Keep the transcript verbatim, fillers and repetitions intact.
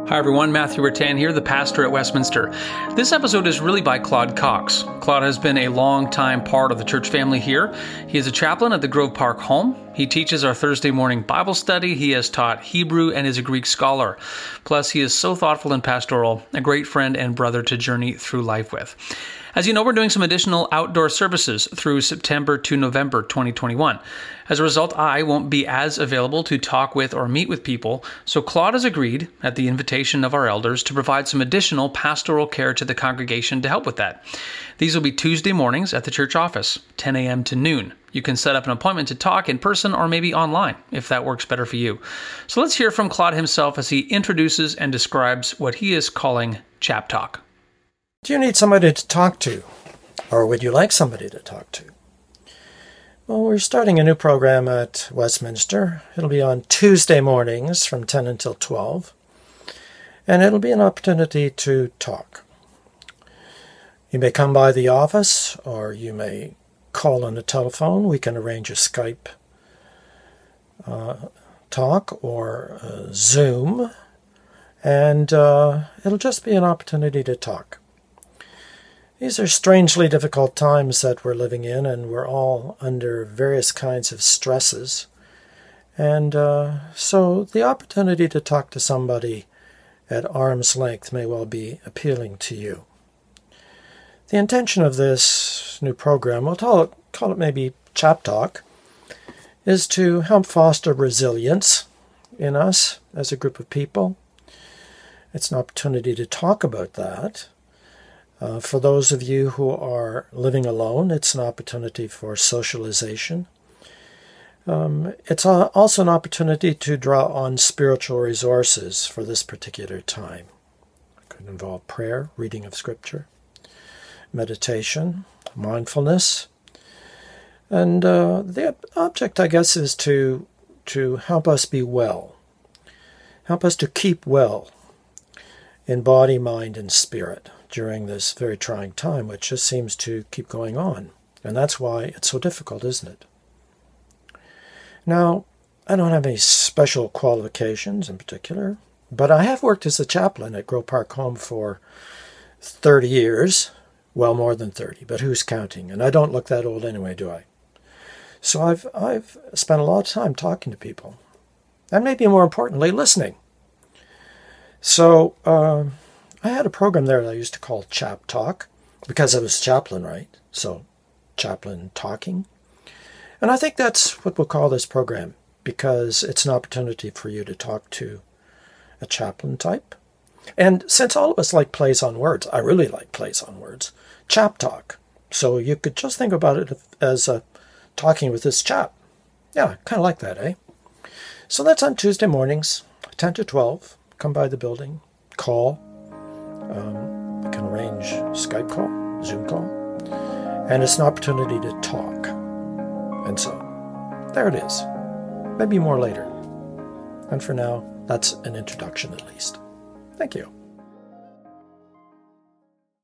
Hi everyone, Matthew Rattan here, the pastor at Westminster. This episode is really by Claude Cox. Claude has been a long-time part of the church family here. He is a chaplain at the Grove Park Home. He teaches our Thursday morning Bible study. He has taught Hebrew and is a Greek scholar. Plus, he is so thoughtful and pastoral, a great friend and brother to journey through life with. As you know, we're doing some additional outdoor services through September to November twenty twenty-one. As a result, I won't be as available to talk with or meet with people, so Claude has agreed, at the invitation of our elders, to provide some additional pastoral care to the congregation to help with that. These will be Tuesday mornings at the church office, ten a.m. to noon. You can set up an appointment to talk in person or maybe online, if that works better for you. So let's hear from Claude himself as he introduces and describes what he is calling Chap Talk. Do you need somebody to talk to? Or would you like somebody to talk to? Well, we're starting a new program at Westminster. It'll be on Tuesday mornings from ten until twelve. And it'll be an opportunity to talk. You may come by the office, or you may call on the telephone. We can arrange a Skype uh, talk or a Zoom. And uh, it'll just be an opportunity to talk. These are strangely difficult times that we're living in, and we're all under various kinds of stresses. And uh, so the opportunity to talk to somebody at arm's length may well be appealing to you. The intention of this new program, we'll call it, call it maybe Chap Talk, is to help foster resilience in us as a group of people. It's an opportunity to talk about that. Uh, for those of you who are living alone, it's an opportunity for socialization. Um, it's a, also an opportunity to draw on spiritual resources for this particular time. It could involve prayer, reading of Scripture, meditation, mindfulness. And uh, the object, I guess, is to, to help us be well, help us to keep well in body, mind, and spirit during this very trying time, which just seems to keep going on. And that's why it's so difficult, isn't it? Now, I don't have any special qualifications in particular, but I have worked as a chaplain at Grove Park Home for thirty years. Well, more than thirty, but who's counting? And I don't look that old anyway, do I? So I've, I've spent a lot of time talking to people. And maybe more importantly, listening. So, uh, I had a program there that I used to call Chap Talk, because I was chaplain, right? So, chaplain talking. And I think that's what we'll call this program, because it's an opportunity for you to talk to a chaplain type. And since all of us like plays on words, I really like plays on words, Chap Talk. So you could just think about it as uh, talking with this chap. Yeah, kind of like that, eh? So that's on Tuesday mornings, ten to twelve. Come by the building, call. Um, we can arrange Skype call, Zoom call, and it's an opportunity to talk. And so, there it is. Maybe more later. And for now, that's an introduction at least. Thank you.